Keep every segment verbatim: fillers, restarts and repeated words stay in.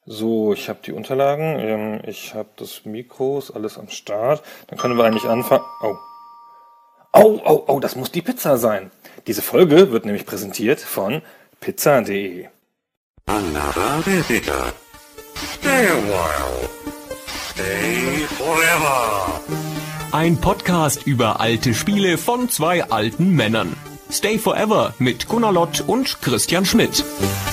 So, ich habe die Unterlagen, ähm, ich habe das Mikro, ist alles am Start. Dann können wir eigentlich anfangen. Oh. Oh, oh, oh, das muss die Pizza sein. Diese Folge wird nämlich präsentiert von pizza punkt de. Another visitor. Stay a while. Stay forever. Ein Podcast über alte Spiele von zwei alten Männern. Stay Forever mit Gunnar Lott und Christian Schmidt.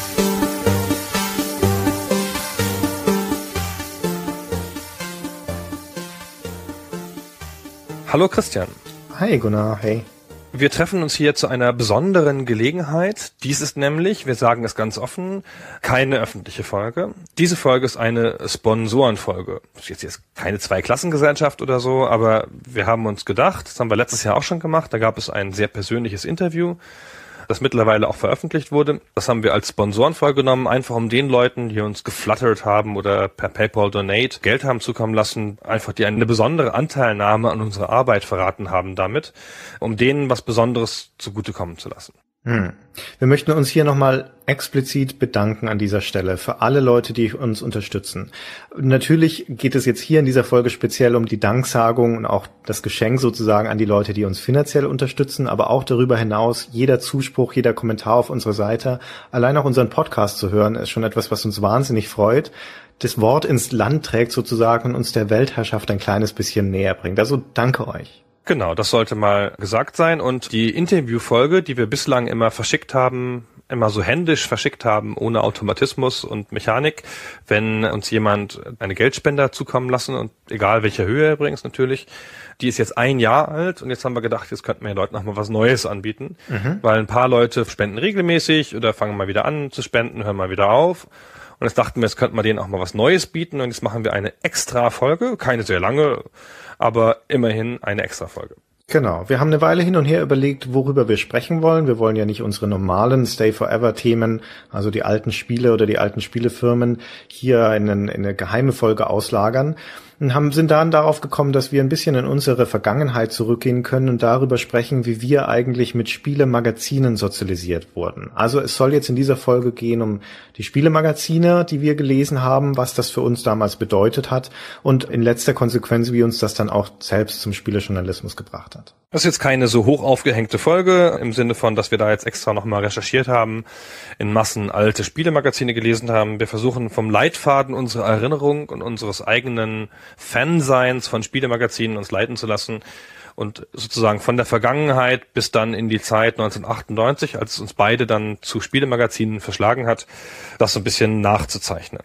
Hallo Christian. Hi Gunnar, hey. Wir treffen uns hier zu einer besonderen Gelegenheit. Dies ist nämlich, wir sagen es ganz offen, keine öffentliche Folge. Diese Folge ist eine Sponsorenfolge. Das ist jetzt, jetzt keine Zweiklassengesellschaft oder so, aber wir haben uns gedacht, das haben wir letztes Jahr auch schon gemacht, da gab es ein sehr persönliches Interview, das mittlerweile auch veröffentlicht wurde. Das haben wir als Sponsorenfolge genommen, einfach um den Leuten, die uns geflattert haben oder per PayPal Donate Geld haben zukommen lassen, einfach die eine besondere Anteilnahme an unserer Arbeit verraten haben damit, um denen was Besonderes zugutekommen zu lassen. Hm. Wir möchten uns hier nochmal explizit bedanken an dieser Stelle für alle Leute, die uns unterstützen. Natürlich geht es jetzt hier in dieser Folge speziell um die Danksagung und auch das Geschenk sozusagen an die Leute, die uns finanziell unterstützen, aber auch darüber hinaus jeder Zuspruch, jeder Kommentar auf unserer Seite, allein auch unseren Podcast zu hören, ist schon etwas, was uns wahnsinnig freut. Das Wort ins Land trägt sozusagen und uns der Weltherrschaft ein kleines bisschen näher bringt. Also danke euch. Genau, das sollte mal gesagt sein. Und die Interviewfolge, die wir bislang immer verschickt haben, immer so händisch verschickt haben, ohne Automatismus und Mechanik, wenn uns jemand eine Geldspender zukommen lassen, und egal welcher Höhe übrigens natürlich, die ist jetzt ein Jahr alt, und jetzt haben wir gedacht, jetzt könnten wir den Leuten noch mal was Neues anbieten, mhm. weil ein paar Leute spenden regelmäßig oder fangen mal wieder an zu spenden, hören mal wieder auf. Und jetzt dachten wir, jetzt könnten wir denen auch mal was Neues bieten, und jetzt machen wir eine extra Folge, keine sehr lange, aber immerhin eine extra Folge. Genau. Wir haben eine Weile hin und her überlegt, worüber wir sprechen wollen. Wir wollen ja nicht unsere normalen Stay Forever Themen, also die alten Spiele oder die alten Spielefirmen, hier in eine, in eine geheime Folge auslagern. Und haben, sind dann darauf gekommen, dass wir ein bisschen in unsere Vergangenheit zurückgehen können und darüber sprechen, wie wir eigentlich mit Spielemagazinen sozialisiert wurden. Also es soll jetzt in dieser Folge gehen um die Spielemagazine, die wir gelesen haben, was das für uns damals bedeutet hat und in letzter Konsequenz, wie uns das dann auch selbst zum Spielejournalismus gebracht hat. Das ist jetzt keine so hoch aufgehängte Folge, im Sinne von, dass wir da jetzt extra nochmal recherchiert haben, in Massen alte Spielemagazine gelesen haben. Wir versuchen vom Leitfaden unserer Erinnerung und unseres eigenen Fanseins von Spielemagazinen uns leiten zu lassen und sozusagen von der Vergangenheit bis dann in die Zeit neunzehnhundertachtundneunzig, als es uns beide dann zu Spielemagazinen verschlagen hat, das so ein bisschen nachzuzeichnen.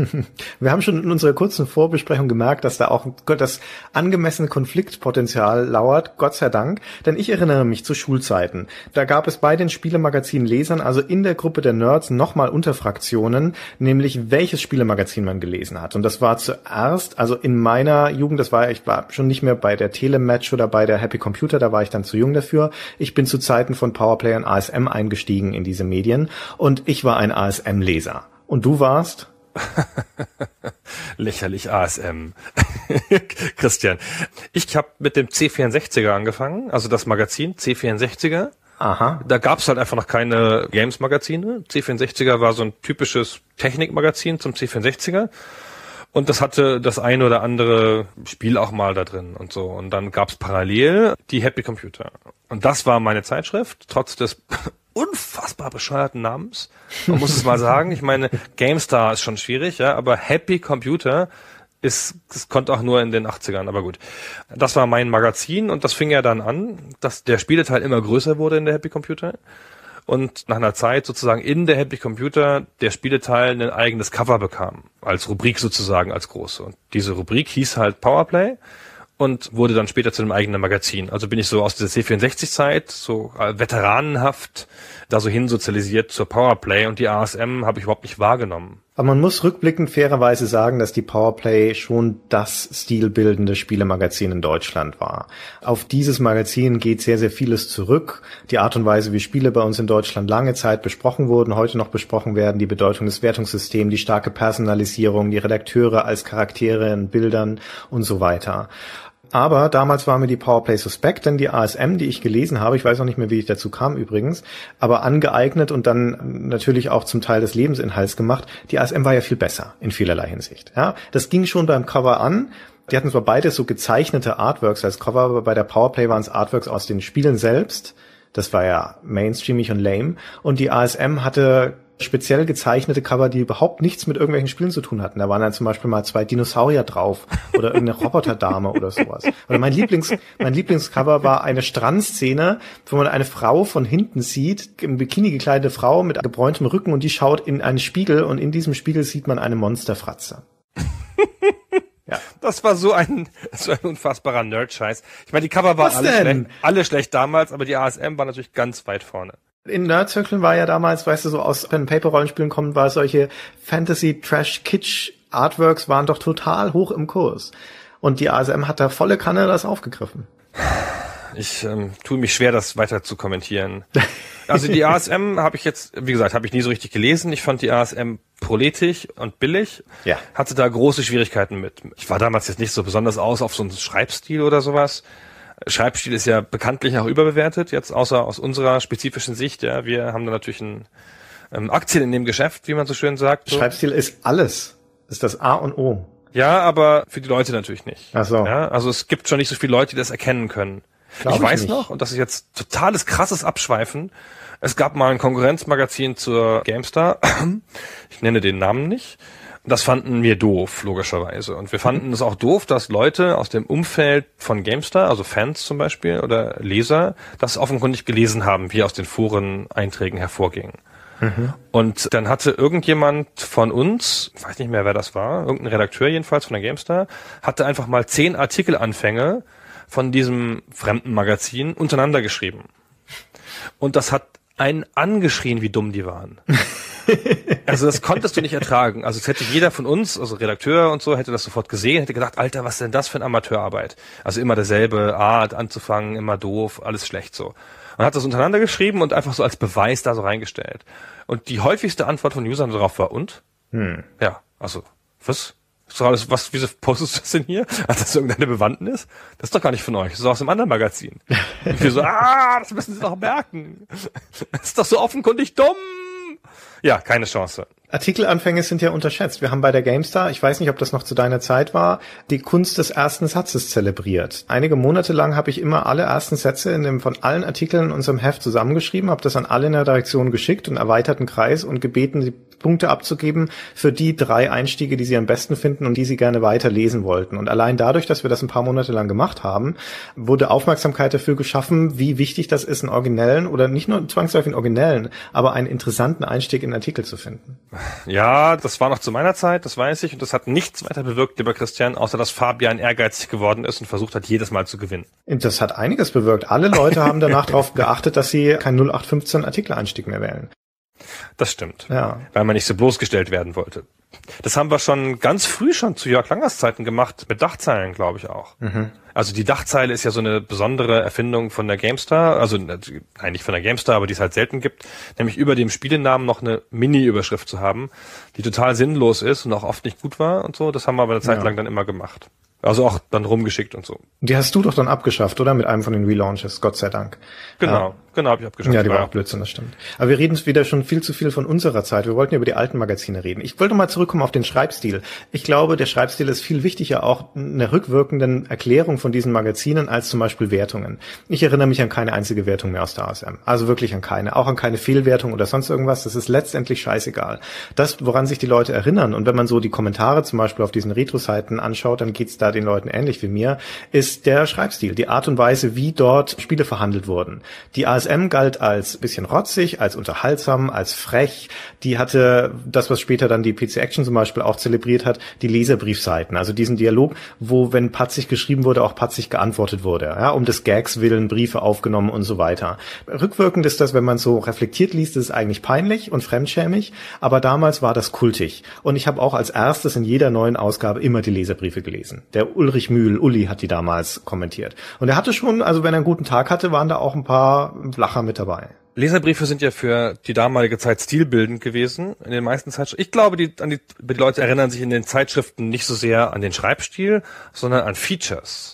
Wir haben schon in unserer kurzen Vorbesprechung gemerkt, dass da auch das angemessene Konfliktpotenzial lauert, Gott sei Dank, denn ich erinnere mich zu Schulzeiten. Da gab es bei den Spielemagazin-Lesern, also in der Gruppe der Nerds, nochmal Unterfraktionen, nämlich welches Spielemagazin man gelesen hat. Und das war zuerst, also in meiner Jugend, das war, ich war schon nicht mehr bei der Telematch oder bei der Happy Computer, da war ich dann zu jung dafür. Ich bin zu Zeiten von Powerplay und A S M eingestiegen in diese Medien und ich war ein A S M-Leser. Und du warst? Lächerlich A S M. Christian, ich habe mit dem C vierundsechziger angefangen, also das Magazin C vierundsechziger. Aha. Da gab's halt einfach noch keine Games-Magazine. C vierundsechziger war so ein typisches Technikmagazin zum C vierundsechziger. Und das hatte das ein oder andere Spiel auch mal da drin und so. Und dann gab's parallel die Happy Computer. Und das war meine Zeitschrift, trotz des unfassbar bescheuerten Namens. Man muss es mal sagen. Ich meine, GameStar ist schon schwierig, ja, aber Happy Computer ist, das konnte auch nur in den achtzigern, aber gut. Das war mein Magazin, und das fing ja dann an, dass der Spieleteil immer größer wurde in der Happy Computer. Und nach einer Zeit sozusagen in der Happy Computer der Spieleteil ein eigenes Cover bekam. Als Rubrik sozusagen, als große. Und diese Rubrik hieß halt Powerplay und wurde dann später zu einem eigenen Magazin. Also bin ich so aus der C vierundsechzig-Zeit, so veteranenhaft, da so hin sozialisiert zur Powerplay, und die A S M habe ich überhaupt nicht wahrgenommen. Aber man muss rückblickend fairerweise sagen, dass die Powerplay schon das stilbildende Spielemagazin in Deutschland war. Auf dieses Magazin geht sehr, sehr vieles zurück. Die Art und Weise, wie Spiele bei uns in Deutschland lange Zeit besprochen wurden, heute noch besprochen werden, die Bedeutung des Wertungssystems, die starke Personalisierung, die Redakteure als Charaktere in Bildern und so weiter. Aber damals war mir die Powerplay suspekt, denn die A S M, die ich gelesen habe, ich weiß auch nicht mehr, wie ich dazu kam übrigens, aber angeeignet und dann natürlich auch zum Teil des Lebensinhalts gemacht, die A S M war ja viel besser in vielerlei Hinsicht. Ja, das ging schon beim Cover an. Die hatten zwar beide so gezeichnete Artworks als Cover, aber bei der Powerplay waren es Artworks aus den Spielen selbst. Das war ja mainstreamig und lame. Und die A S M hatte speziell gezeichnete Cover, die überhaupt nichts mit irgendwelchen Spielen zu tun hatten. Da waren dann zum Beispiel mal zwei Dinosaurier drauf oder irgendeine Roboterdame oder sowas. Oder mein Lieblings, mein Lieblingscover war eine Strandszene, wo man eine Frau von hinten sieht, im Bikini gekleidete Frau mit gebräuntem Rücken und die schaut in einen Spiegel und in diesem Spiegel sieht man eine Monsterfratze. Ja. Das war so ein, so ein unfassbarer Nerd-Scheiß. Ich meine, die Cover waren alle schlecht, alle schlecht damals, aber die A S M war natürlich ganz weit vorne. In Nerd-Zirkeln war ja damals, weißt du, so aus Pen-Paper-Rollenspielen kommen, war solche Fantasy-Trash-Kitsch-Artworks waren doch total hoch im Kurs. Und die A S M hat da volle Kanne das aufgegriffen. Ich ähm, tue mich schwer, das weiter zu kommentieren. Also die A S M habe ich jetzt, wie gesagt, habe ich nie so richtig gelesen. Ich fand die A S M proletisch und billig. Ja. Hatte da große Schwierigkeiten mit. Ich war damals jetzt nicht so besonders aus auf so einen Schreibstil oder sowas. Schreibstil ist ja bekanntlich auch überbewertet, jetzt außer aus unserer spezifischen Sicht. Ja, wir haben da natürlich ein ähm, Aktien in dem Geschäft, wie man so schön sagt. So. Schreibstil ist alles. Ist das A und O. Ja, aber für die Leute natürlich nicht. Ach so. Ja, also es gibt schon nicht so viele Leute, die das erkennen können. Glaub ich weiß ich noch, und das ist jetzt totales krasses Abschweifen, es gab mal ein Konkurrenzmagazin zur GameStar, ich nenne den Namen nicht, das fanden wir doof, logischerweise. Und wir fanden es auch doof, dass Leute aus dem Umfeld von GameStar, also Fans zum Beispiel oder Leser, das offenkundig gelesen haben, wie aus den Foren-Einträgen hervorging. Mhm. Und dann hatte irgendjemand von uns, ich weiß nicht mehr, wer das war, irgendein Redakteur jedenfalls von der GameStar, hatte einfach mal zehn Artikelanfänge von diesem fremden Magazin untereinander geschrieben. Und das hat einen angeschrien, wie dumm die waren. Also das konntest du nicht ertragen. Also es hätte jeder von uns, also Redakteur und so, hätte das sofort gesehen, hätte gedacht, Alter, was ist denn das für eine Amateurarbeit? Also immer derselbe Art anzufangen, immer doof, alles schlecht so. Man hat das untereinander geschrieben und einfach so als Beweis da so reingestellt. Und die häufigste Antwort von Usern darauf war, und? Hm. Ja, also, was? So alles, was, wieso postest du das denn hier? Hat das irgendeine Bewandtnis? Das ist doch gar nicht von euch. Das ist aus einem anderen Magazin. Und wir so, ah, das müssen Sie doch merken. Das ist doch so offenkundig dumm. Ja, keine Chance. Artikelanfänge sind ja unterschätzt. Wir haben bei der GameStar, ich weiß nicht, ob das noch zu deiner Zeit war, die Kunst des ersten Satzes zelebriert. Einige Monate lang habe ich immer alle ersten Sätze in dem von allen Artikeln in unserem Heft zusammengeschrieben, habe das an alle in der Redaktion geschickt und erweiterten Kreis und gebeten, die Punkte abzugeben für die drei Einstiege, die sie am besten finden und die sie gerne weiterlesen wollten. Und allein dadurch, dass wir das ein paar Monate lang gemacht haben, wurde Aufmerksamkeit dafür geschaffen, wie wichtig das ist, einen originellen oder nicht nur zwangsläufig einen originellen, aber einen interessanten Einstieg in Artikel zu finden. Ja, das war noch zu meiner Zeit, das weiß ich, und das hat nichts weiter bewirkt, lieber Christian, außer dass Fabian ehrgeizig geworden ist und versucht hat, jedes Mal zu gewinnen. Und das hat einiges bewirkt. Alle Leute haben danach darauf geachtet, dass sie kein null acht fünfzehn Artikeleinstieg mehr wählen. Das stimmt, ja. Weil man nicht so bloßgestellt werden wollte. Das haben wir schon ganz früh schon zu Jörg Langers Zeiten gemacht, mit Dachzeilen, glaube ich auch. Mhm. Also die Dachzeile ist ja so eine besondere Erfindung von der GameStar, also nein, nicht von der GameStar, aber die es halt selten gibt, nämlich über dem Spielenamen noch eine Mini-Überschrift zu haben, die total sinnlos ist und auch oft nicht gut war und so. Das haben wir aber eine Zeit ja. lang dann immer gemacht. Also auch dann rumgeschickt und so. Die hast du doch dann abgeschafft, oder? Mit einem von den Relaunches, Gott sei Dank. Genau, ja. genau, hab ich abgeschafft. Ja, die war auch Blödsinn, das stimmt. Aber wir reden wieder schon viel zu viel von unserer Zeit. Wir wollten über die alten Magazine reden. Ich wollte mal zurückkommen auf den Schreibstil. Ich glaube, der Schreibstil ist viel wichtiger, auch eine rückwirkenden Erklärung von diesen Magazinen als zum Beispiel Wertungen. Ich erinnere mich an keine einzige Wertung mehr aus der A S M. Also wirklich an keine. Auch an keine Fehlwertung oder sonst irgendwas. Das ist letztendlich scheißegal. Das, woran sich die Leute erinnern, und wenn man so die Kommentare zum Beispiel auf diesen Retro-Seiten anschaut, dann geht's da den Leuten ähnlich wie mir, ist der Schreibstil, die Art und Weise, wie dort Spiele verhandelt wurden. Die A S M galt als bisschen rotzig, als unterhaltsam, als frech. Die hatte das, was später dann die P C Action zum Beispiel auch zelebriert hat, die Leserbriefseiten, also diesen Dialog, wo, wenn patzig geschrieben wurde, auch patzig geantwortet wurde, ja, um des Gags willen Briefe aufgenommen und so weiter. Rückwirkend ist das, wenn man so reflektiert liest, ist es eigentlich peinlich und fremdschämig, aber damals war das kultig. Und ich habe auch als erstes in jeder neuen Ausgabe immer die Leserbriefe gelesen. Der Ulrich Mühl, Uli hat die damals kommentiert. Und er hatte schon, also wenn er einen guten Tag hatte, waren da auch ein paar Lacher mit dabei. Leserbriefe sind ja für die damalige Zeit stilbildend gewesen, in den meisten Zeitschriften. Ich glaube, die, an die, die Leute erinnern sich in den Zeitschriften nicht so sehr an den Schreibstil, sondern an Features.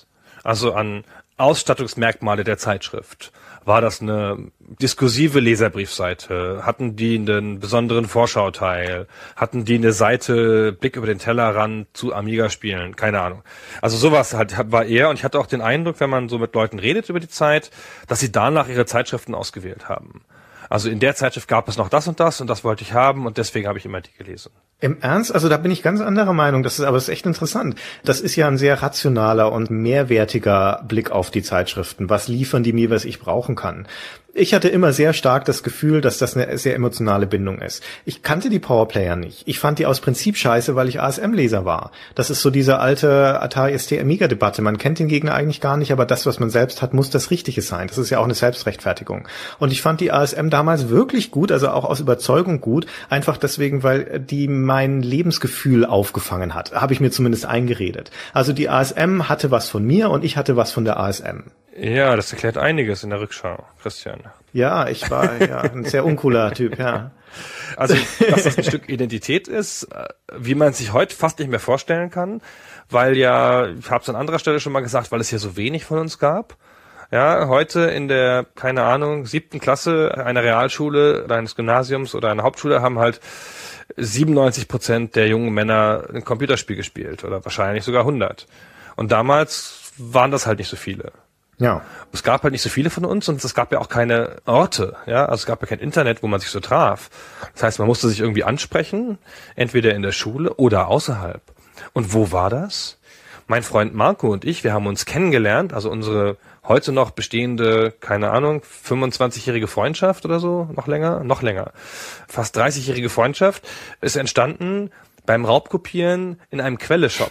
Also an Ausstattungsmerkmale der Zeitschrift. War das eine diskursive Leserbriefseite? Hatten die einen besonderen Vorschauteil? Hatten die eine Seite Blick über den Tellerrand zu Amiga-Spielen? Keine Ahnung. Also sowas halt war eher, und ich hatte auch den Eindruck, wenn man so mit Leuten redet über die Zeit, dass sie danach ihre Zeitschriften ausgewählt haben. Also in der Zeitschrift gab es noch das und das und das wollte ich haben und deswegen habe ich immer die gelesen. Im Ernst? Also da bin ich ganz anderer Meinung. Das ist aber das ist echt interessant. Das ist ja ein sehr rationaler und mehrwertiger Blick auf die Zeitschriften. Was liefern die mir, was ich brauchen kann? Ich hatte immer sehr stark das Gefühl, dass das eine sehr emotionale Bindung ist. Ich kannte die Powerplayer nicht. Ich fand die aus Prinzip scheiße, weil ich A S M-Leser war. Das ist so diese alte Atari S T Amiga-Debatte. Man kennt den Gegner eigentlich gar nicht, aber das, was man selbst hat, muss das Richtige sein. Das ist ja auch eine Selbstrechtfertigung. Und ich fand die A S M damals wirklich gut, also auch aus Überzeugung gut, einfach deswegen, weil die mein Lebensgefühl aufgefangen hat. Habe ich mir zumindest eingeredet. Also die A S M hatte was von mir und ich hatte was von der A S M. Ja, das erklärt einiges in der Rückschau, Christian. Ja, ich war ja ein sehr uncooler Typ, ja. Also, dass das ein Stück Identität ist, wie man sich heute fast nicht mehr vorstellen kann, weil ja, ich habe es an anderer Stelle schon mal gesagt, weil es hier so wenig von uns gab. Ja, heute in der, keine Ahnung, siebten Klasse einer Realschule oder eines Gymnasiums oder einer Hauptschule haben halt siebenundneunzig Prozent der jungen Männer ein Computerspiel gespielt oder wahrscheinlich sogar hundert. Und damals waren das halt nicht so viele. Ja. Es gab halt nicht so viele von uns und es gab ja auch keine Orte, ja, also es gab ja kein Internet, wo man sich so traf. Das heißt, man musste sich irgendwie ansprechen, entweder in der Schule oder außerhalb. Und wo war das? Mein Freund Marco und ich, wir haben uns kennengelernt, also unsere heute noch bestehende, keine Ahnung, fünfundzwanzigjährige Freundschaft oder so, noch länger, noch länger, fast dreißigjährige Freundschaft ist entstanden beim Raubkopieren in einem Quelle-Shop.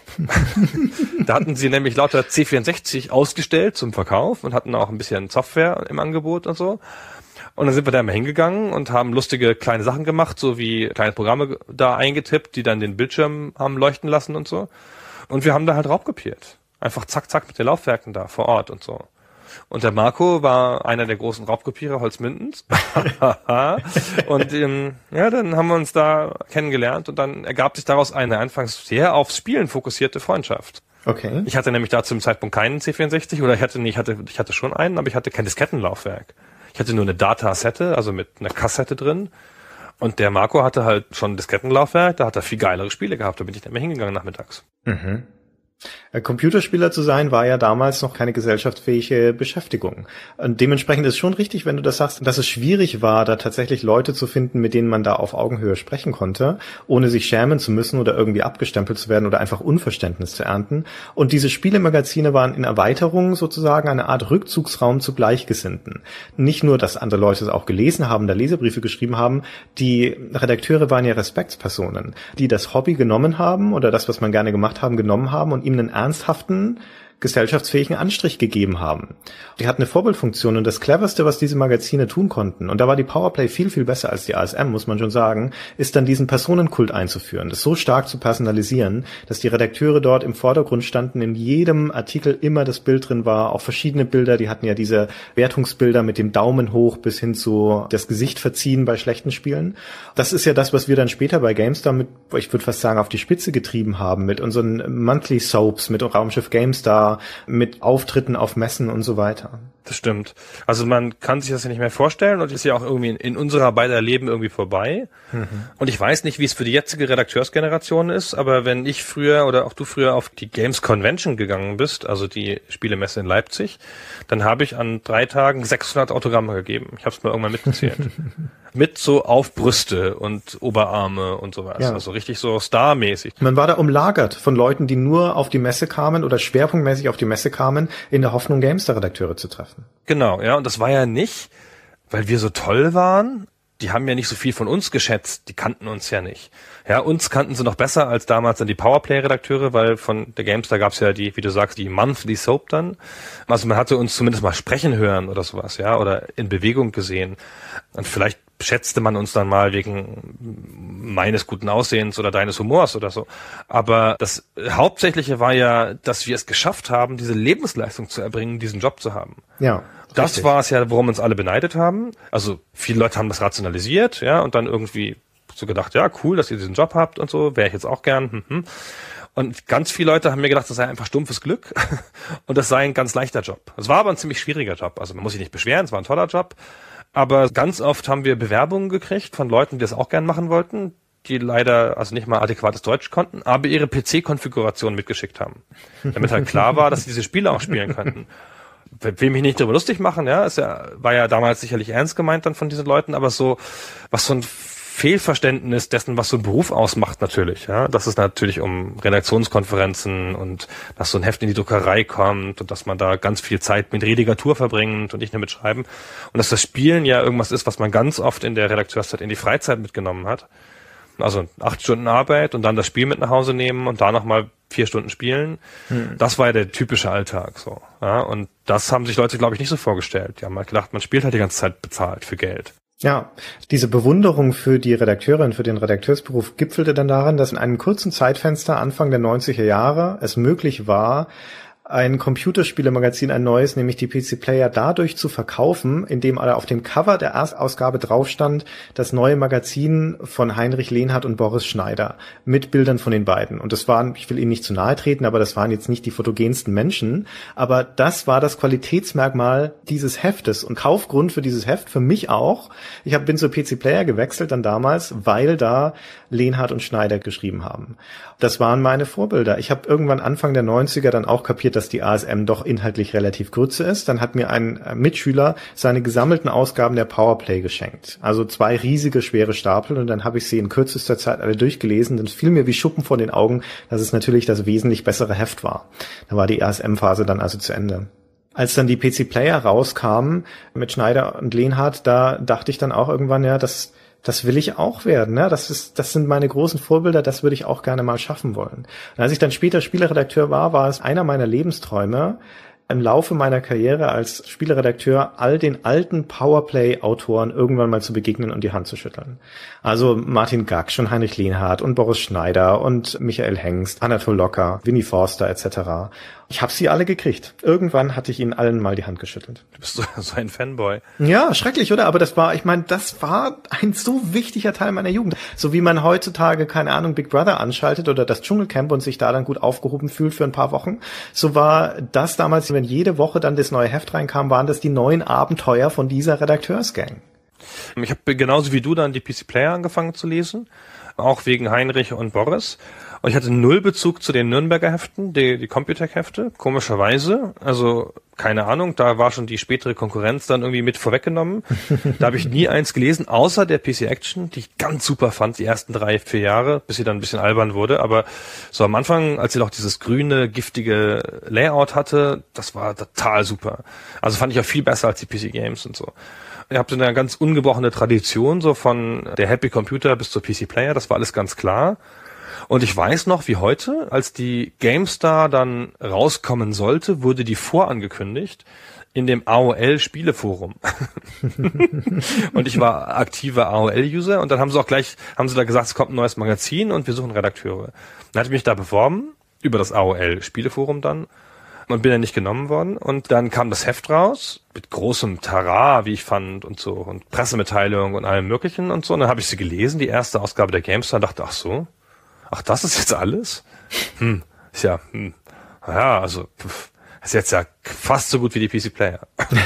Da hatten sie nämlich lauter C vierundsechzig ausgestellt zum Verkauf und hatten auch ein bisschen Software im Angebot und so. Und dann sind wir da immer hingegangen und haben lustige kleine Sachen gemacht, so wie kleine Programme da eingetippt, die dann den Bildschirm haben leuchten lassen und so. Und wir haben da halt Raubkopiert. Einfach zack, zack mit den Laufwerken da vor Ort und so. Und der Marco war einer der großen Raubkopierer Holzmündens. Und ähm, ja, dann haben wir uns da kennengelernt und dann ergab sich daraus eine anfangs sehr aufs Spielen fokussierte Freundschaft. Okay. Ich hatte nämlich da zum Zeitpunkt keinen C vierundsechzig oder ich hatte nicht, ich hatte, ich hatte schon einen, aber ich hatte kein Diskettenlaufwerk. Ich hatte nur eine Datasette, also mit einer Kassette drin. Und der Marco hatte halt schon ein Diskettenlaufwerk, da hat er viel geilere Spiele gehabt, da bin ich nicht mehr hingegangen nachmittags. Mhm. Computerspieler zu sein war ja damals noch keine gesellschaftsfähige Beschäftigung. Und dementsprechend ist schon richtig, wenn du das sagst, dass es schwierig war, da tatsächlich Leute zu finden, mit denen man da auf Augenhöhe sprechen konnte, ohne sich schämen zu müssen oder irgendwie abgestempelt zu werden oder einfach Unverständnis zu ernten. Und diese Spielemagazine waren in Erweiterung sozusagen eine Art Rückzugsraum zu Gleichgesinnten. Nicht nur, dass andere Leute es auch gelesen haben, da Leserbriefe geschrieben haben, die Redakteure waren ja Respektspersonen, die das Hobby genommen haben oder das, was man gerne gemacht haben, genommen haben und ihm einen ernsthaften, gesellschaftsfähigen Anstrich gegeben haben. Die hatten eine Vorbildfunktion und das Cleverste, was diese Magazine tun konnten, und da war die Powerplay viel, viel besser als die A S M, muss man schon sagen, ist dann diesen Personenkult einzuführen, das so stark zu personalisieren, dass die Redakteure dort im Vordergrund standen, in jedem Artikel immer das Bild drin war, auch verschiedene Bilder, die hatten ja diese Wertungsbilder mit dem Daumen hoch bis hin zu das Gesicht verziehen bei schlechten Spielen. Das ist ja das, was wir dann später bei GameStar mit, ich würde fast sagen, auf die Spitze getrieben haben, mit unseren Monthly Soaps, mit Raumschiff GameStar, mit Auftritten auf Messen und so weiter. Das stimmt. Also man kann sich das ja nicht mehr vorstellen und ist ja auch irgendwie in, in unserer beider Leben irgendwie vorbei. Mhm. Und ich weiß nicht, wie es für die jetzige Redakteursgeneration ist, aber wenn ich früher oder auch du früher auf die Games Convention gegangen bist, also die Spielemesse in Leipzig, dann habe ich an drei Tagen sechshundert Autogramme gegeben. Ich habe es mal irgendwann mitgezählt. Mit so auf Brüste und Oberarme und sowas. Ja. Also richtig so starmäßig. Man war da umlagert von Leuten, die nur auf die Messe kamen oder schwerpunktmäßig auf die Messe kamen, in der Hoffnung, GameStar-Redakteure zu treffen. Genau, ja, und das war ja nicht, weil wir so toll waren. Die haben ja nicht so viel von uns geschätzt, die kannten uns ja nicht. Ja, uns kannten sie noch besser als damals dann die Powerplay-Redakteure, weil von der GameStar gab's ja die, wie du sagst, die Monthly Soap dann. Also man hatte uns zumindest mal sprechen hören oder sowas, ja, oder in Bewegung gesehen. Und vielleicht schätzte man uns dann mal wegen meines guten Aussehens oder deines Humors oder so. Aber das Hauptsächliche war ja, dass wir es geschafft haben, diese Lebensleistung zu erbringen, diesen Job zu haben. Ja. Das richtig. war es ja, worum uns alle beneidet haben. Also viele Leute haben das rationalisiert, ja, und dann irgendwie so gedacht, ja, cool, dass ihr diesen Job habt und so, wäre ich jetzt auch gern. Hm, hm. Und ganz viele Leute haben mir gedacht, das sei einfach stumpfes Glück und das sei ein ganz leichter Job. Es war aber ein ziemlich schwieriger Job. Also man muss sich nicht beschweren, es war ein toller Job. Aber ganz oft haben wir Bewerbungen gekriegt von Leuten, die das auch gern machen wollten, die leider also nicht mal adäquates Deutsch konnten, aber ihre P C-Konfiguration mitgeschickt haben. Damit halt klar war, dass sie diese Spiele auch spielen könnten. Will mich nicht darüber lustig machen, ja, ist ja, war ja damals sicherlich ernst gemeint dann von diesen Leuten, aber so, was so ein Fehlverständnis dessen, was so ein Beruf ausmacht natürlich, ja, dass es natürlich um Redaktionskonferenzen und dass so ein Heft in die Druckerei kommt und dass man da ganz viel Zeit mit Redigatur verbringt und nicht nur mit Schreiben und dass das Spielen ja irgendwas ist, was man ganz oft in der Redakteurzeit in die Freizeit mitgenommen hat. Also acht Stunden Arbeit und dann das Spiel mit nach Hause nehmen und da nochmal vier Stunden spielen. Hm. Das war ja der typische Alltag, so. Ja, und das haben sich Leute, glaube ich, nicht so vorgestellt. Die haben halt gedacht, man spielt halt die ganze Zeit bezahlt für Geld. Ja, diese Bewunderung für die Redakteurin, für den Redakteursberuf gipfelte dann darin, dass in einem kurzen Zeitfenster Anfang der neunziger Jahre es möglich war, ein Computerspielemagazin, ein neues, nämlich die P C Player, dadurch zu verkaufen, indem auf dem Cover der Erstausgabe drauf stand, das neue Magazin von Heinrich Lehnhardt und Boris Schneider mit Bildern von den beiden. Und das waren, ich will Ihnen nicht zu nahe treten, aber das waren jetzt nicht die fotogensten Menschen, aber das war das Qualitätsmerkmal dieses Heftes und Kaufgrund für dieses Heft, für mich auch. Ich hab, bin zur P C Player gewechselt dann damals, weil da Lehnhardt und Schneider geschrieben haben. Das waren meine Vorbilder. Ich habe irgendwann Anfang der neunziger dann auch kapiert, dass die A S M doch inhaltlich relativ Grütze ist. Dann hat mir ein Mitschüler seine gesammelten Ausgaben der Powerplay geschenkt. Also zwei riesige, schwere Stapel und dann habe ich sie in kürzester Zeit alle durchgelesen. Dann fiel mir wie Schuppen vor den Augen, dass es natürlich das wesentlich bessere Heft war. Da war die A S M-Phase dann also zu Ende. Als dann die P C Player rauskamen mit Schneider und Lehnhardt, da dachte ich dann auch irgendwann, ja, das Das will ich auch werden, ne? Das ist, das sind meine großen Vorbilder, das würde ich auch gerne mal schaffen wollen. Und als ich dann später Spieleredakteur war, war es einer meiner Lebensträume, im Laufe meiner Karriere als Spieleredakteur all den alten Powerplay-Autoren irgendwann mal zu begegnen und die Hand zu schütteln. Also Martin Gaksch und Heinrich Lehnhardt und Boris Schneider und Michael Hengst, Anatol Locker, Winnie Forster et cetera. Ich habe sie alle gekriegt. Irgendwann hatte ich ihnen allen mal die Hand geschüttelt. Du bist so, so ein Fanboy. Ja, schrecklich, oder? Aber das war, ich meine, das war ein so wichtiger Teil meiner Jugend. So wie man heutzutage, keine Ahnung, Big Brother anschaltet oder das Dschungelcamp und sich da dann gut aufgehoben fühlt für ein paar Wochen. So war das damals, wenn jede Woche dann das neue Heft reinkam, waren das die neuen Abenteuer von dieser Redakteursgang. Ich habe genauso wie du dann die P C Player angefangen zu lesen, auch wegen Heinrich und Boris. Und ich hatte null Bezug zu den Nürnberger Heften, die, die Computec-Hefte, komischerweise. Also, keine Ahnung, da war schon die spätere Konkurrenz dann irgendwie mit vorweggenommen. Da habe ich nie eins gelesen, außer der P C Action, die ich ganz super fand, die ersten drei, vier Jahre, bis sie dann ein bisschen albern wurde. Aber so am Anfang, als sie noch dieses grüne, giftige Layout hatte, das war total super. Also fand ich auch viel besser als die P C Games und so. Ihr habt so eine ganz ungebrochene Tradition, so von der Happy Computer bis zur P C Player, das war alles ganz klar. Und ich weiß noch, wie heute, als die GameStar dann rauskommen sollte, wurde die vorangekündigt in dem A O L-Spieleforum. Und ich war aktiver A O L-User und dann haben sie auch gleich, haben sie da gesagt, es kommt ein neues Magazin und wir suchen Redakteure. Dann hatte ich mich da beworben, über das A O L-Spieleforum dann, und bin dann nicht genommen worden. Und dann kam das Heft raus, mit großem Tara, wie ich fand, und so, und Pressemitteilung und allem Möglichen und so. Und dann habe ich sie gelesen, die erste Ausgabe der GameStar, und dachte, ach so, ach, das ist jetzt alles? Hm, ist ja, hm, ja, also, pff, ist jetzt ja fast so gut wie die P C Player.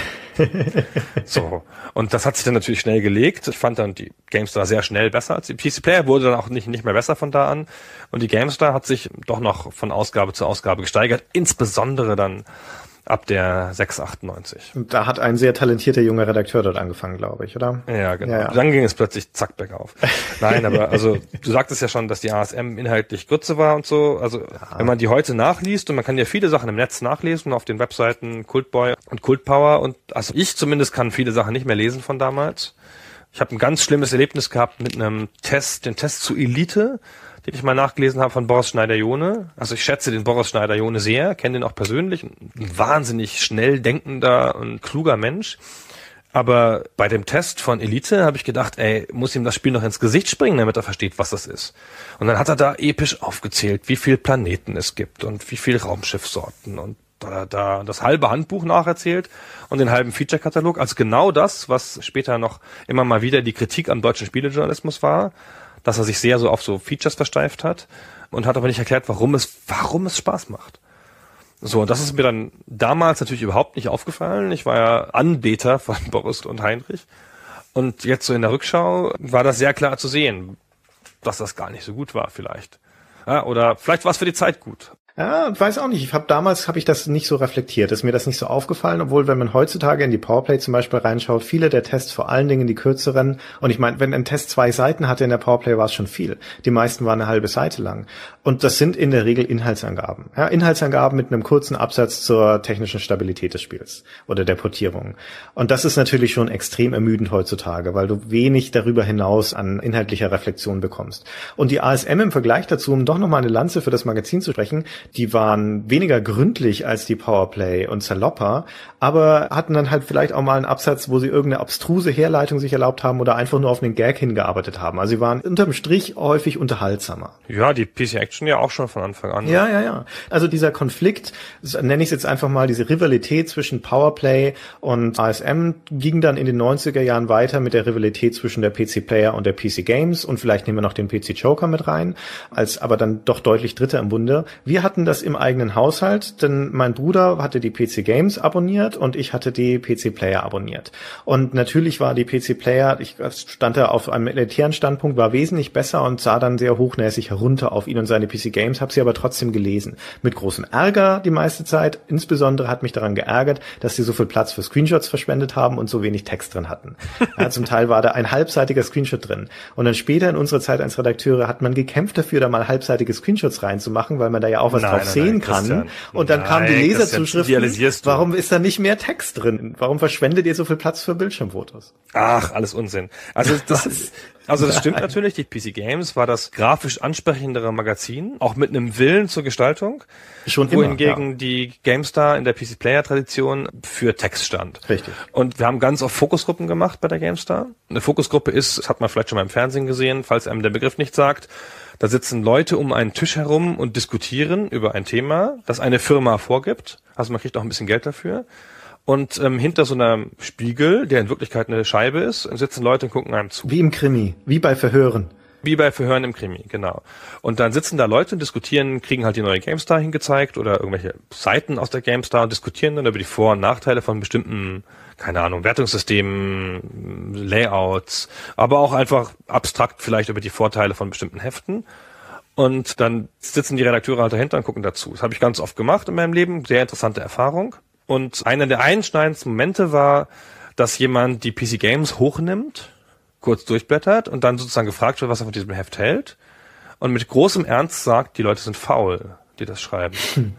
So. Und das hat sich dann natürlich schnell gelegt. Ich fand dann die GameStar sehr schnell besser als die P C Player, wurde dann auch nicht, nicht mehr besser von da an. Und die GameStar hat sich doch noch von Ausgabe zu Ausgabe gesteigert, insbesondere dann ab der sechs achtundneunzig. Und da hat ein sehr talentierter junger Redakteur dort angefangen, glaube ich, oder? Ja, genau. Ja, ja. Dann ging es plötzlich zack bergauf. Nein, aber also du sagtest ja schon, dass die A S M inhaltlich Grütze war und so. Also ja. Wenn man die heute nachliest, und man kann ja viele Sachen im Netz nachlesen, auf den Webseiten Kultboy und Kultpower, und also ich zumindest kann viele Sachen nicht mehr lesen von damals. Ich habe ein ganz schlimmes Erlebnis gehabt mit einem Test, den Test zu Elite, den ich mal nachgelesen habe von Boris Schneider-Jone. Also ich schätze den Boris Schneider-Jone sehr, kenne den auch persönlich. Ein wahnsinnig schnell denkender und kluger Mensch. Aber bei dem Test von Elite habe ich gedacht, ey, muss ihm das Spiel noch ins Gesicht springen, damit er versteht, was das ist. Und dann hat er da episch aufgezählt, wie viel Planeten es gibt und wie viel Raumschiffsorten und da, da das halbe Handbuch nacherzählt und den halben Feature-Katalog. Also genau das, was später noch immer mal wieder die Kritik am deutschen Spielejournalismus war. dass er sich sehr so auf so Features versteift hat und hat aber nicht erklärt, warum es, warum es Spaß macht. So, und das ist mir dann damals natürlich überhaupt nicht aufgefallen. Ich war ja Anbeter von Boris und Heinrich. Und jetzt so in der Rückschau war das sehr klar zu sehen, dass das gar nicht so gut war vielleicht. Ja, oder vielleicht war es für die Zeit gut. Ja, weiß auch nicht. Ich habe damals habe ich das nicht so reflektiert, ist mir das nicht so aufgefallen, obwohl wenn man heutzutage in die Powerplay zum Beispiel reinschaut, viele der Tests, vor allen Dingen die kürzeren, und ich meine, wenn ein Test zwei Seiten hatte in der Powerplay, war es schon viel. Die meisten waren eine halbe Seite lang. Und das sind in der Regel Inhaltsangaben. Ja, Inhaltsangaben mit einem kurzen Absatz zur technischen Stabilität des Spiels oder der Portierung. Und das ist natürlich schon extrem ermüdend heutzutage, weil du wenig darüber hinaus an inhaltlicher Reflexion bekommst. Und die A S M im Vergleich dazu, um doch nochmal eine Lanze für das Magazin zu sprechen, die waren weniger gründlich als die Powerplay und salopper, aber hatten dann halt vielleicht auch mal einen Absatz, wo sie irgendeine abstruse Herleitung sich erlaubt haben oder einfach nur auf einen Gag hingearbeitet haben. Also sie waren unterm Strich häufig unterhaltsamer. Ja, die P C Action ja auch schon von Anfang an. Ja, ja, ja. Also dieser Konflikt, nenne ich es jetzt einfach mal, diese Rivalität zwischen Powerplay und A S M ging dann in den neunziger Jahren weiter mit der Rivalität zwischen der P C Player und der P C Games, und vielleicht nehmen wir noch den P C Joker mit rein, als aber dann doch deutlich Dritter im Bunde. Wir hatten das im eigenen Haushalt, denn mein Bruder hatte die P C Games abonniert und ich hatte die P C Player abonniert. Und natürlich war die P C Player, ich stand da auf einem elitären Standpunkt, war wesentlich besser und sah dann sehr hochnäsig herunter auf ihn und seine P C Games, habe sie aber trotzdem gelesen. Mit großem Ärger die meiste Zeit. Insbesondere hat mich daran geärgert, dass sie so viel Platz für Screenshots verschwendet haben und so wenig Text drin hatten. Ja, zum Teil war da ein halbseitiger Screenshot drin. Und dann später in unserer Zeit als Redakteure hat man gekämpft dafür, da mal halbseitige Screenshots reinzumachen, weil man da ja auch was nein, drauf nein, sehen nein, kann. Christian. Und dann Nein, kamen die Leserzuschriften. Christian, warum ist da nicht mehr Text drin? Warum verschwendet ihr so viel Platz für Bildschirmfotos? Ach, alles Unsinn. Also das ist, also das stimmt natürlich, die P C Games war das grafisch ansprechendere Magazin, auch mit einem Willen zur Gestaltung. Schon wohingegen immer, ja. die GameStar in der P C Player Tradition für Text stand. Richtig. Und wir haben ganz oft Fokusgruppen gemacht bei der GameStar. Eine Fokusgruppe ist, das hat man vielleicht schon mal im Fernsehen gesehen, falls einem der Begriff nicht sagt, da sitzen Leute um einen Tisch herum und diskutieren über ein Thema, das eine Firma vorgibt. Also man kriegt auch ein bisschen Geld dafür. Und ähm, hinter so einem Spiegel, der in Wirklichkeit eine Scheibe ist, sitzen Leute und gucken einem zu. Wie im Krimi, wie bei Verhören. Wie bei Verhören im Krimi, genau. Und dann sitzen da Leute und diskutieren, kriegen halt die neue GameStar hingezeigt oder irgendwelche Seiten aus der GameStar und diskutieren dann über die Vor- und Nachteile von bestimmten, keine Ahnung, Wertungssystemen, Layouts, aber auch einfach abstrakt vielleicht über die Vorteile von bestimmten Heften. Und dann sitzen die Redakteure halt dahinter und gucken dazu. Das habe ich ganz oft gemacht in meinem Leben, sehr interessante Erfahrung. Und einer der einschneidendsten Momente war, dass jemand die P C Games hochnimmt, kurz durchblättert und dann sozusagen gefragt wird, was er von diesem Heft hält. Und mit großem Ernst sagt, die Leute sind faul, die das schreiben.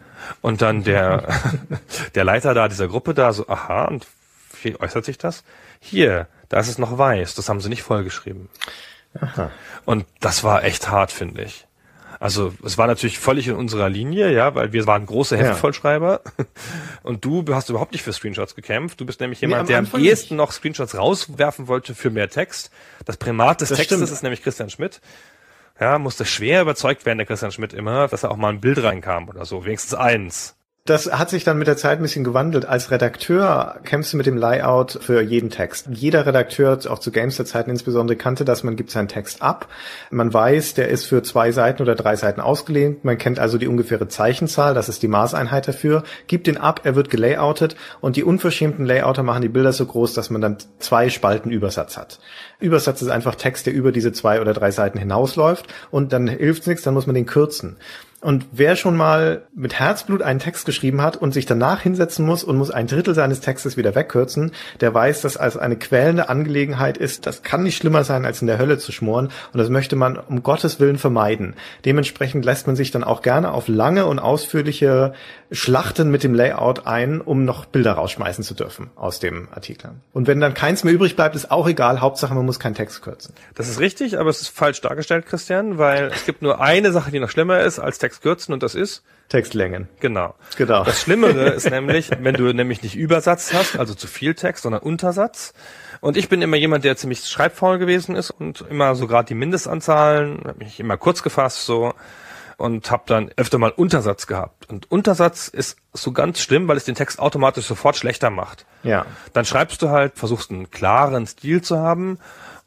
Und dann der, der Leiter da, dieser Gruppe da, so, aha, und wie äußert sich das? Hier, da ist es noch weiß, das haben sie nicht vollgeschrieben. Aha. Und das war echt hart, finde ich. Also es war natürlich völlig in unserer Linie, ja, weil wir waren große Heftvollschreiber. Ja. Und du hast überhaupt nicht für Screenshots gekämpft. Du bist nämlich jemand, nee, der am Anfang ehesten noch Screenshots rauswerfen wollte für mehr Text. Das Primat des das Textes stimmt. Ist nämlich Christian Schmidt. Ja, musste schwer überzeugt werden, der Christian Schmidt immer, dass er auch mal ein Bild reinkam oder so, wenigstens eins. Das hat sich dann mit der Zeit ein bisschen gewandelt. Als Redakteur kämpfst du mit dem Layout für jeden Text. Jeder Redakteur, auch zu GameStar-Zeiten insbesondere, kannte das. Man gibt seinen Text ab. Man weiß, der ist für zwei Seiten oder drei Seiten ausgelehnt. Man kennt also die ungefähre Zeichenzahl. Das ist die Maßeinheit dafür. Gibt den ab, er wird gelayoutet. Und die unverschämten Layouter machen die Bilder so groß, dass man dann zwei Spalten Übersatz hat. Übersatz ist einfach Text, der über diese zwei oder drei Seiten hinausläuft. Und dann hilft's nichts, dann muss man den kürzen. Und wer schon mal mit Herzblut einen Text geschrieben hat und sich danach hinsetzen muss und muss ein Drittel seines Textes wieder wegkürzen, der weiß, dass als eine quälende Angelegenheit ist, das kann nicht schlimmer sein, als in der Hölle zu schmoren. Und das möchte man um Gottes Willen vermeiden. Dementsprechend lässt man sich dann auch gerne auf lange und ausführliche Schlachten mit dem Layout ein, um noch Bilder rausschmeißen zu dürfen aus dem Artikel. Und wenn dann keins mehr übrig bleibt, ist auch egal. Hauptsache, man muss keinen Text kürzen. Das ist richtig, aber es ist falsch dargestellt, Christian, weil es gibt nur eine Sache, die noch schlimmer ist als Text kürzen, und das ist Textlängen. Genau. Genau. Das Schlimmere ist nämlich, wenn du nämlich nicht Übersatz hast, also zu viel Text, sondern Untersatz. Und ich bin immer jemand, der ziemlich schreibfaul gewesen ist und immer so gerade die Mindestanzahlen, habe mich immer kurz gefasst so und habe dann öfter mal Untersatz gehabt. Und Untersatz ist so ganz schlimm, weil es den Text automatisch sofort schlechter macht. Ja. Dann schreibst du halt, versuchst einen klaren Stil zu haben.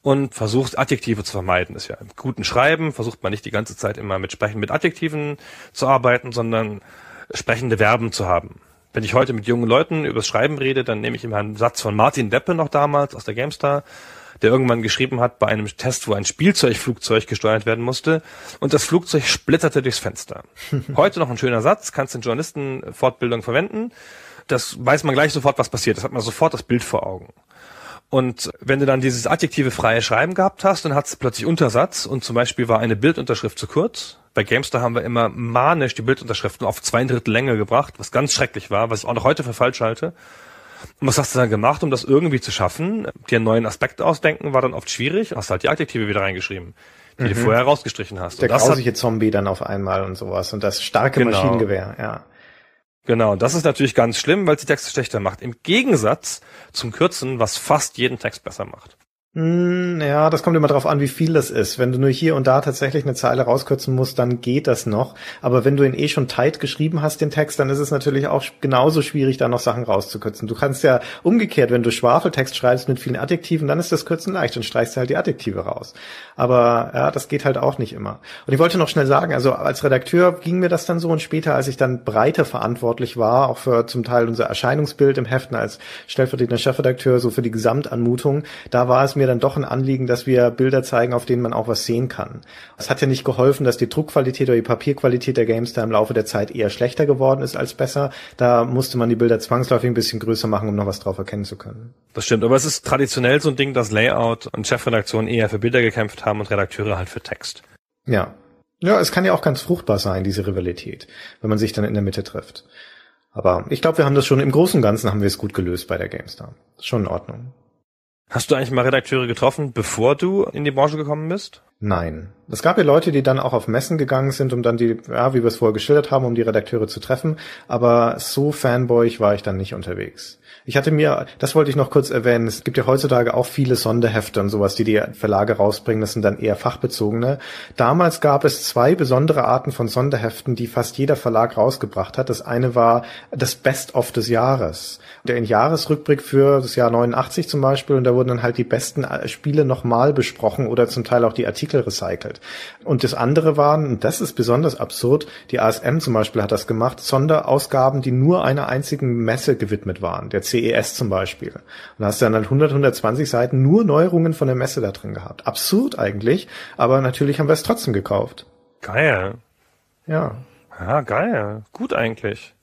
und versucht, Adjektive zu vermeiden. Das ist ja im guten Schreiben, versucht man nicht die ganze Zeit immer mit Sprechen mit Adjektiven zu arbeiten, sondern sprechende Verben zu haben. Wenn ich heute mit jungen Leuten über das Schreiben rede, dann nehme ich immer einen Satz von Martin Deppe noch damals aus der GameStar, der irgendwann geschrieben hat bei einem Test, wo ein Spielzeugflugzeug gesteuert werden musste und das Flugzeug splitterte durchs Fenster. Heute noch ein schöner Satz, kannst du in Journalistenfortbildung verwenden. Das weiß man gleich sofort, was passiert. Das hat man sofort das Bild vor Augen. Und wenn du dann dieses adjektive freie Schreiben gehabt hast, dann hat es plötzlich Untersatz und zum Beispiel war eine Bildunterschrift zu kurz. Bei GameStar haben wir immer manisch die Bildunterschriften auf zwei Drittel Länge gebracht, was ganz schrecklich war, was ich auch noch heute für falsch halte. Und was hast du dann gemacht, um das irgendwie zu schaffen? Dir einen neuen Aspekt ausdenken war dann oft schwierig. Hast halt die Adjektive wieder reingeschrieben, die mhm. du vorher rausgestrichen hast. Der grausige Zombie dann auf einmal und sowas und das starke genau. Maschinengewehr, ja. Genau, das ist natürlich ganz schlimm, weil es die Texte schlechter macht. Im Gegensatz zum Kürzen, was fast jeden Text besser macht. Mm, ja, das kommt immer drauf an, wie viel das ist. Wenn du nur hier und da tatsächlich eine Zeile rauskürzen musst, dann geht das noch. Aber wenn du ihn eh schon tight geschrieben hast, den Text, dann ist es natürlich auch genauso schwierig, da noch Sachen rauszukürzen. Du kannst ja umgekehrt, wenn du Schwafeltext schreibst mit vielen Adjektiven, dann ist das Kürzen leicht und streichst du halt die Adjektive raus. Aber ja, das geht halt auch nicht immer. Und ich wollte noch schnell sagen, also als Redakteur ging mir das dann so und später, als ich dann breiter verantwortlich war, auch für zum Teil unser Erscheinungsbild im Heften als stellvertretender Chefredakteur, so für die Gesamtanmutung, da war es mir dann doch ein Anliegen, dass wir Bilder zeigen, auf denen man auch was sehen kann. Es hat ja nicht geholfen, dass die Druckqualität oder die Papierqualität der GameStar im Laufe der Zeit eher schlechter geworden ist als besser. Da musste man die Bilder zwangsläufig ein bisschen größer machen, um noch was drauf erkennen zu können. Das stimmt, aber es ist traditionell so ein Ding, dass Layout und Chefredaktion eher für Bilder gekämpft haben und Redakteure halt für Text. Ja. Ja, es kann ja auch ganz fruchtbar sein, diese Rivalität, wenn man sich dann in der Mitte trifft. Aber ich glaube, wir haben das schon im Großen und Ganzen haben wir es gut gelöst bei der GameStar. Ist schon in Ordnung. Hast du eigentlich mal Redakteure getroffen, bevor du in die Branche gekommen bist? Nein. Es gab ja Leute, die dann auch auf Messen gegangen sind, um dann die, ja, wie wir es vorher geschildert haben, um die Redakteure zu treffen. Aber so fanboyig war ich dann nicht unterwegs. Ich hatte mir, das wollte ich noch kurz erwähnen, es gibt ja heutzutage auch viele Sonderhefte und sowas, die die Verlage rausbringen, das sind dann eher fachbezogene. Damals gab es zwei besondere Arten von Sonderheften, die fast jeder Verlag rausgebracht hat. Das eine war das Best-of des Jahres. Der Jahresrückblick für das Jahr neunundachtzig zum Beispiel, und da wurden dann halt die besten Spiele nochmal besprochen oder zum Teil auch die Artikel recycelt. Und das andere waren, und das ist besonders absurd, die A S M zum Beispiel hat das gemacht, Sonderausgaben, die nur einer einzigen Messe gewidmet waren, der C E S zum Beispiel. Und da hast du dann halt hundert, hundertzwanzig Seiten nur Neuerungen von der Messe da drin gehabt. Absurd eigentlich, aber natürlich haben wir es trotzdem gekauft. Geil. Ja. Ja, geil. Gut eigentlich.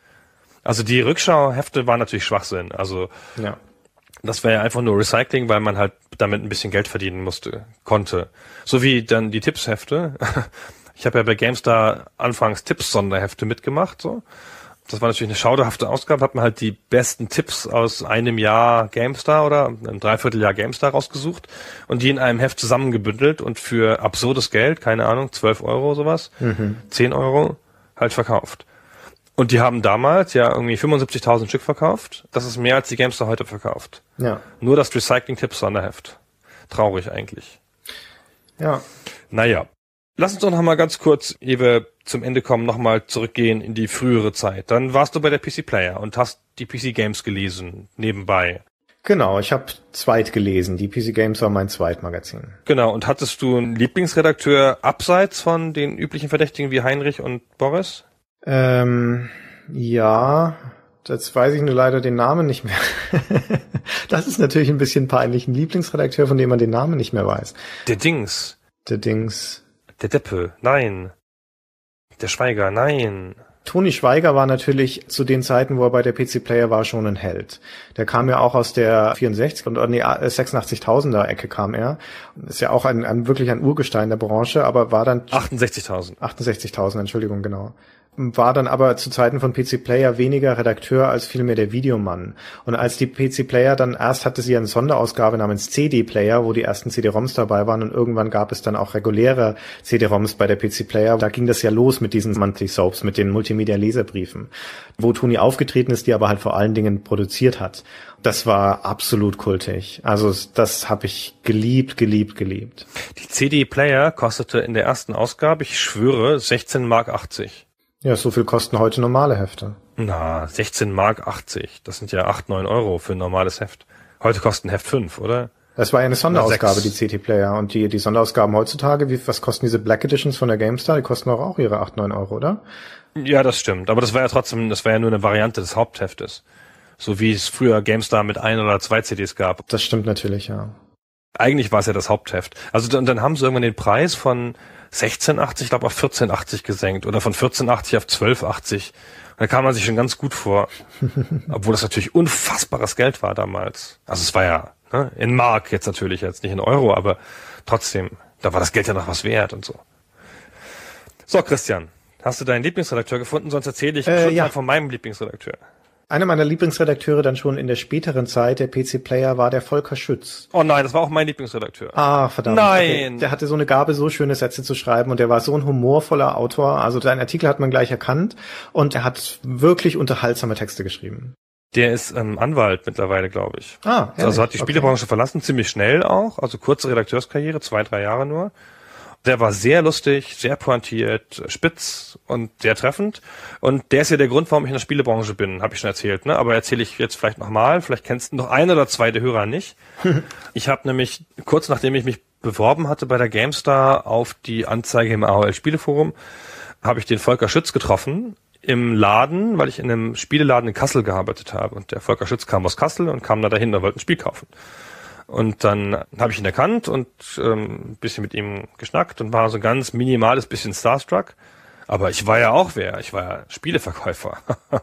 Also die Rückschauhefte waren natürlich Schwachsinn. Also ja. Das wäre ja einfach nur Recycling, weil man halt damit ein bisschen Geld verdienen musste, konnte. So wie dann die Tippshefte. Ich habe ja bei GameStar anfangs Tipps-Sonderhefte mitgemacht, so. Das war natürlich eine schauderhafte Ausgabe, hat man halt die besten Tipps aus einem Jahr GameStar oder einem Dreivierteljahr GameStar rausgesucht und die in einem Heft zusammengebündelt und für absurdes Geld, keine Ahnung, zwölf Euro sowas, mhm. zehn Euro, halt verkauft. Und die haben damals ja irgendwie fünfundsiebzigtausend Stück verkauft. Das ist mehr, als die GameStar heute verkauft. Ja. Nur das Recycling-Tipps-Sonderheft. Traurig eigentlich. Ja. Naja. Lass uns doch noch mal ganz kurz, ehe wir zum Ende kommen, noch mal zurückgehen in die frühere Zeit. Dann warst du bei der P C Player und hast die P C Games gelesen, nebenbei. Genau, ich habe zweit gelesen. Die P C Games war mein Zweitmagazin. Genau, und hattest du einen Lieblingsredakteur abseits von den üblichen Verdächtigen wie Heinrich und Boris? Ähm, ja, jetzt weiß ich nur leider den Namen nicht mehr. Das ist natürlich ein bisschen peinlich. Ein Lieblingsredakteur, von dem man den Namen nicht mehr weiß. Der Dings. Der Dings. Der Deppe, nein. Der Schweiger, nein. Toni Schweiger war natürlich zu den Zeiten, wo er bei der P C Player war, schon ein Held. Der kam ja auch aus der vierundsechzig und nee, sechsundachtzigtausender Ecke kam er. Ist ja auch ein, ein wirklich ein Urgestein der Branche, aber war dann achtundsechzigtausend. achtundsechzigtausend, Entschuldigung, genau. War dann aber zu Zeiten von P C Player weniger Redakteur als vielmehr der Videomann. Und als die P C Player dann, erst hatte sie eine Sonderausgabe namens C D Player, wo die ersten C D-ROMs dabei waren, und irgendwann gab es dann auch reguläre C D-ROMs bei der P C Player. Da ging das ja los mit diesen Monthly Soaps, mit den Multimedia-Leserbriefen, wo Toni aufgetreten ist, die aber halt vor allen Dingen produziert hat. Das war absolut kultig. Also das habe ich geliebt, geliebt, geliebt. Die C D Player kostete in der ersten Ausgabe, ich schwöre, sechzehn Mark achtzig. Ja, so viel kosten heute normale Hefte. Na, sechzehn Mark achtzig. Das sind ja acht, neun Euro für ein normales Heft. Heute kostet ein Heft fünf, oder? Das war ja eine Sonderausgabe, die C T Player. Und die, die Sonderausgaben heutzutage, wie, was kosten diese Black Editions von der GameStar? Die kosten auch, auch ihre acht, neun Euro, oder? Ja, das stimmt. Aber das war ja trotzdem, das war ja nur eine Variante des Hauptheftes. So wie es früher GameStar mit ein oder zwei C Ds gab. Das stimmt natürlich, ja. Eigentlich war es ja das Hauptheft. Also dann, dann haben sie irgendwann den Preis von sechzehn achtzig, ich glaube, auf vierzehn achtzig gesenkt. Oder von vierzehn achtzig auf zwölf achtzig. Da kam man sich schon ganz gut vor. Obwohl das natürlich unfassbares Geld war damals. Also es war ja ne, in Mark jetzt natürlich, jetzt nicht in Euro, aber trotzdem, da war das Geld ja noch was wert und so. So, Christian, hast du deinen Lieblingsredakteur gefunden? Sonst erzähle ich äh, schon ja. mal von meinem Lieblingsredakteur. Einer meiner Lieblingsredakteure dann schon in der späteren Zeit, der P C Player, war der Volker Schütz. Oh nein, das war auch mein Lieblingsredakteur. Ah, verdammt. Nein. Okay. Der hatte so eine Gabe, so schöne Sätze zu schreiben und der war so ein humorvoller Autor. Also seinen Artikel hat man gleich erkannt und er hat wirklich unterhaltsame Texte geschrieben. Der ist ähm, Anwalt mittlerweile, glaube ich. Ah, ehrlich? Also hat die Okay. Spielebranche verlassen, ziemlich schnell auch. Also kurze Redakteurskarriere, zwei, drei Jahre nur. Der war sehr lustig, sehr pointiert, spitz und sehr treffend. Und der ist ja der Grund, warum ich in der Spielebranche bin, habe ich schon erzählt. Ne? Aber erzähle ich jetzt vielleicht nochmal. Vielleicht kennst du noch ein oder zwei der Hörer nicht. Ich habe nämlich, kurz nachdem ich mich beworben hatte bei der GameStar auf die Anzeige im A O L-Spieleforum, habe ich den Volker Schütz getroffen im Laden, weil ich in einem Spieleladen in Kassel gearbeitet habe. Und der Volker Schütz kam aus Kassel und kam da dahin, und wollte ein Spiel kaufen. Und dann habe ich ihn erkannt und ähm, ein bisschen mit ihm geschnackt und war so ein ganz minimales bisschen starstruck. Aber ich war ja auch wer. Ich war ja Spieleverkäufer.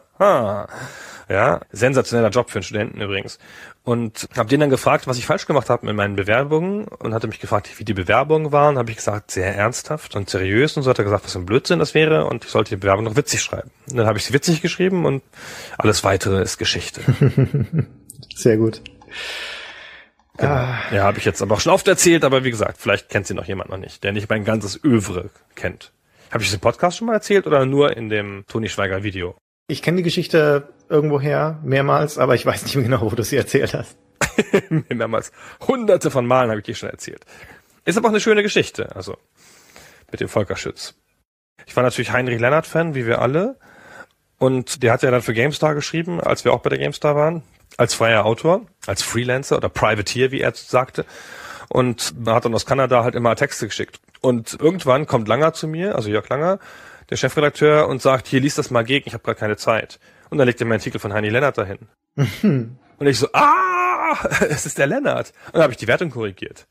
Ja, sensationeller Job für einen Studenten übrigens. Und habe den dann gefragt, was ich falsch gemacht habe mit meinen Bewerbungen, und hatte mich gefragt, wie die Bewerbungen waren. Habe ich gesagt, sehr ernsthaft und seriös. Und so hat er gesagt, was für ein Blödsinn das wäre, und ich sollte die Bewerbung noch witzig schreiben. Und dann habe ich sie witzig geschrieben und alles Weitere ist Geschichte. Sehr gut. Genau. Ja, habe ich jetzt aber auch schon oft erzählt, aber wie gesagt, vielleicht kennt sie noch jemand noch nicht, der nicht mein ganzes Övre kennt. Habe ich das im Podcast schon mal erzählt oder nur in dem Toni Schweiger Video? Ich kenne die Geschichte irgendwoher mehrmals, aber ich weiß nicht mehr genau, wo du sie erzählt hast. Mehrmals. Hunderte von Malen habe ich die schon erzählt. Ist aber auch eine schöne Geschichte, also mit dem Volker Schütz. Ich war natürlich Heinrich Lennart-Fan, wie wir alle. Und der hat ja dann für GameStar geschrieben, als wir auch bei der GameStar waren. Als freier Autor, als Freelancer oder Privateer, wie er sagte. Und man hat dann aus Kanada halt immer Texte geschickt. Und irgendwann kommt Langer zu mir, also Jörg Langer, der Chefredakteur, und sagt, hier, lies das mal gegen, ich habe gerade keine Zeit. Und dann legt er mir einen Artikel von Heini Lennart dahin. Und ich so, ah, es ist der Lennart. Und dann habe ich die Wertung korrigiert.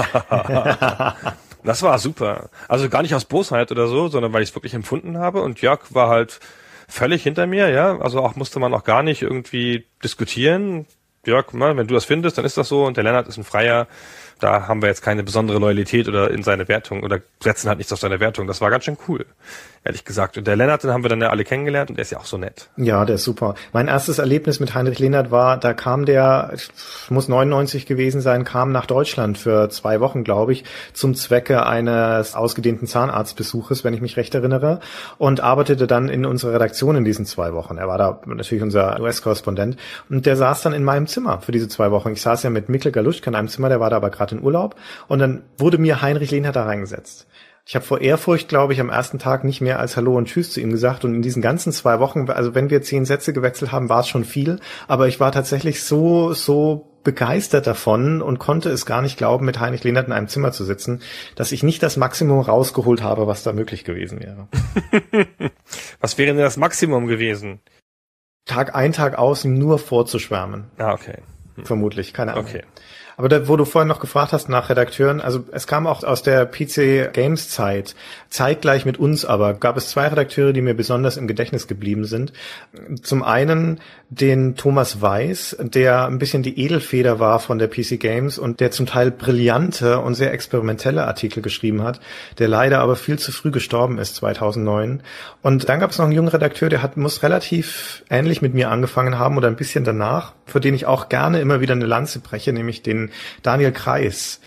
Das war super. Also gar nicht aus Bosheit oder so, sondern weil ich es wirklich empfunden habe. Und Jörg war halt völlig hinter mir, ja. Also auch musste man auch gar nicht irgendwie diskutieren. Jörg, wenn du das findest, dann ist das so. Und der Lennart ist ein Freier. Da haben wir jetzt keine besondere Loyalität oder in seine Wertung oder setzen halt nichts auf seine Wertung. Das war ganz schön cool, ehrlich gesagt. Und der Lennart, den haben wir dann ja alle kennengelernt, und der ist ja auch so nett. Ja, der ist super. Mein erstes Erlebnis mit Heinrich Lennart war, da kam der, muss neunundneunzig gewesen sein, kam nach Deutschland für zwei Wochen, glaube ich, zum Zwecke eines ausgedehnten Zahnarztbesuches, wenn ich mich recht erinnere, und arbeitete dann in unserer Redaktion in diesen zwei Wochen. Er war da natürlich unser U S-Korrespondent, und der saß dann in meinem Zimmer für diese zwei Wochen. Ich saß ja mit Mikkel Galuschka in einem Zimmer, der war da aber gerade in Urlaub, und dann wurde mir Heinrich Lennart da reingesetzt. Ich habe vor Ehrfurcht, glaube ich, am ersten Tag nicht mehr als Hallo und Tschüss zu ihm gesagt, und in diesen ganzen zwei Wochen, also wenn wir zehn Sätze gewechselt haben, war es schon viel, aber ich war tatsächlich so, so begeistert davon und konnte es gar nicht glauben, mit Heinrich Lennart in einem Zimmer zu sitzen, dass ich nicht das Maximum rausgeholt habe, was da möglich gewesen wäre. Was wäre denn das Maximum gewesen? Tag ein, Tag aus, ihm nur vorzuschwärmen. Ah, okay. Hm. Vermutlich, keine Ahnung. Okay. Aber da, wo du vorhin noch gefragt hast nach Redakteuren, also es kam auch aus der P C Games Zeit, zeitgleich mit uns aber, gab es zwei Redakteure, die mir besonders im Gedächtnis geblieben sind. Zum einen den Thomas Weiß, der ein bisschen die Edelfeder war von der P C Games und der zum Teil brillante und sehr experimentelle Artikel geschrieben hat, der leider aber viel zu früh gestorben ist, zweitausendneun. Und dann gab es noch einen jungen Redakteur, der hat muss relativ ähnlich mit mir angefangen haben oder ein bisschen danach, für den ich auch gerne immer wieder eine Lanze breche, nämlich den Daniel Kreis.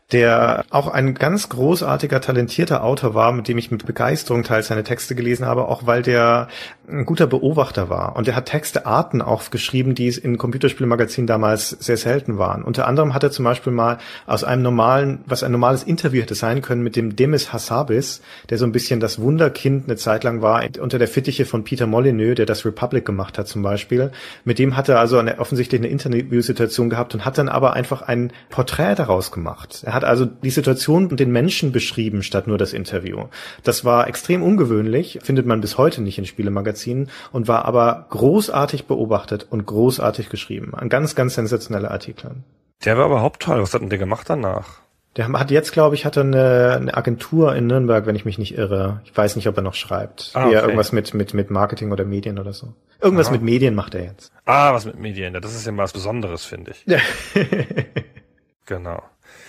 der auch ein ganz großartiger, talentierter Autor war, mit dem ich mit Begeisterung teils seine Texte gelesen habe, auch weil der ein guter Beobachter war. Und er hat Textearten auch geschrieben, die es in Computerspielmagazinen damals sehr selten waren. Unter anderem hat er zum Beispiel mal aus einem normalen, was ein normales Interview hätte sein können, mit dem Demis Hassabis, der so ein bisschen das Wunderkind eine Zeit lang war, unter der Fittiche von Peter Molyneux, der das Republic gemacht hat zum Beispiel. Mit dem hat er also eine, offensichtlich eine Interviewsituation gehabt und hat dann aber einfach ein Porträt daraus gemacht. Er hat also die Situation und den Menschen beschrieben, statt nur das Interview. Das war extrem ungewöhnlich, findet man bis heute nicht in Spielemagazinen und war aber großartig beobachtet und großartig geschrieben. Ein ganz, ganz sensationeller Artikel. Der war überhaupt toll. Was hat denn der gemacht danach? Der hat jetzt, glaube ich, hat er eine, eine Agentur in Nürnberg, wenn ich mich nicht irre. Ich weiß nicht, ob er noch schreibt. Ah, okay. Eher irgendwas mit, mit, mit Marketing oder Medien oder so. Irgendwas Aha. mit Medien macht er jetzt. Ah, was mit Medien. Das ist ja mal was Besonderes, finde ich. Ja. Genau.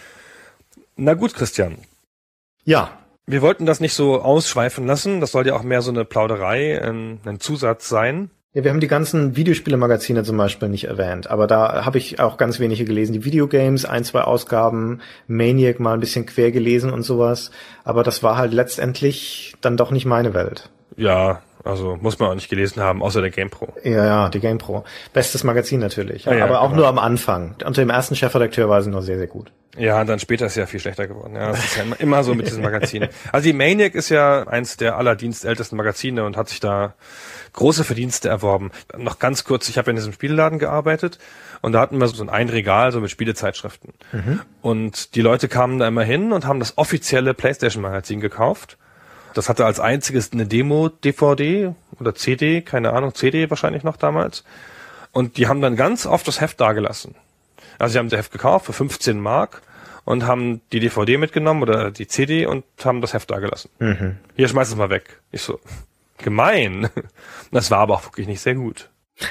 Na gut, Christian. Ja. Wir wollten das nicht so ausschweifen lassen. Das soll ja auch mehr so eine Plauderei, ein, ein Zusatz sein. Ja, wir haben die ganzen Videospielemagazine zum Beispiel nicht erwähnt, aber da habe ich auch ganz wenige gelesen. Die Videogames, ein, zwei Ausgaben, Maniac mal ein bisschen quer gelesen und sowas. Aber das war halt letztendlich dann doch nicht meine Welt. Ja, also muss man auch nicht gelesen haben, außer der GamePro. Ja, ja, die GamePro. Bestes Magazin natürlich, ja, ja, aber auch genau. nur am Anfang. Unter dem ersten Chefredakteur war sie noch sehr, sehr gut. Ja, und dann später ist sie ja viel schlechter geworden. Ja, das ist ja immer, immer so mit diesen Magazinen. Also die Maniac ist ja eins der allerdienstältesten Magazine und hat sich da große Verdienste erworben. Noch ganz kurz, ich habe ja in diesem Spielladen gearbeitet und da hatten wir so ein Regal so mit Spielezeitschriften. Mhm. Und die Leute kamen da immer hin und haben das offizielle PlayStation-Magazin gekauft. Das hatte als einziges eine Demo-D V D oder C D, keine Ahnung, C D wahrscheinlich noch damals. Und die haben dann ganz oft das Heft dagelassen. Also sie haben das Heft gekauft für fünfzehn Mark und haben die D V D mitgenommen oder die C D und haben das Heft dagelassen. Mhm. Hier, schmeiß es mal weg. Ich so, gemein. Das war aber auch wirklich nicht sehr gut.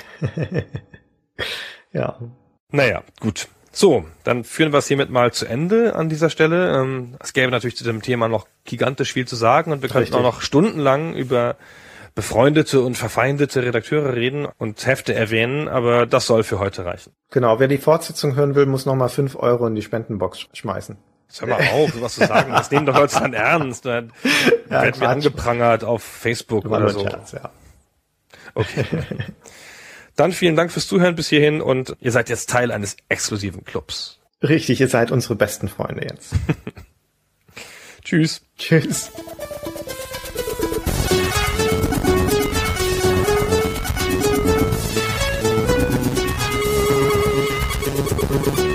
Ja. Naja, gut. So, dann führen wir es hiermit mal zu Ende an dieser Stelle. Es gäbe natürlich zu dem Thema noch gigantisch viel zu sagen und wir könnten auch noch stundenlang über befreundete und verfeindete Redakteure reden und Hefte erwähnen, aber das soll für heute reichen. Genau, wer die Fortsetzung hören will, muss nochmal fünf Euro in die Spendenbox schmeißen. Hör mal auf, was du sagen. Das nehmen doch Leute dann ernst. Dann ja, werden wir angeprangert auf Facebook oder so. Scherz, ja. Okay. Dann vielen Dank fürs Zuhören bis hierhin und ihr seid jetzt Teil eines exklusiven Clubs. Richtig, ihr seid unsere besten Freunde jetzt. Tschüss. Tschüss. Thank you.